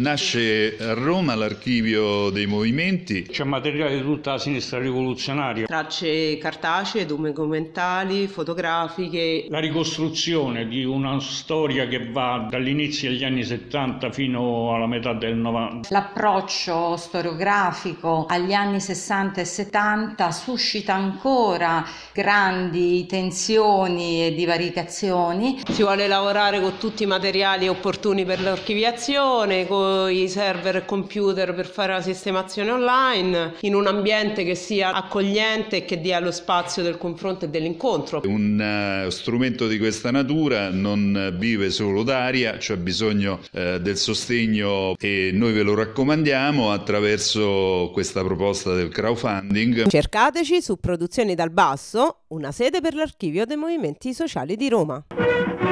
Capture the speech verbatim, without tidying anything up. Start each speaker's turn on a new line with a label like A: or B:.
A: Nasce a Roma l'archivio dei movimenti.
B: C'è materiale di tutta la sinistra rivoluzionaria.
C: Tracce cartacee, documentali, fotografiche.
B: La ricostruzione di una storia che va dall'inizio degli anni settanta fino alla metà del novanta.
D: L'approccio storiografico agli anni sessanta e settanta suscita ancora grandi tensioni e divaricazioni.
C: Si vuole lavorare con tutti i materiali opportuni per l'archiviazione, con i server e computer per fare la sistemazione online, in un ambiente che sia accogliente e che dia lo spazio del confronto e dell'incontro.
A: Un uh, strumento di questa natura non vive solo d'aria, c'è bisogno uh, del sostegno e noi ve lo raccomandiamo attraverso questa proposta del crowdfunding.
E: Cercateci su Produzioni dal Basso, una sede per l'archivio dei movimenti sociali di Roma.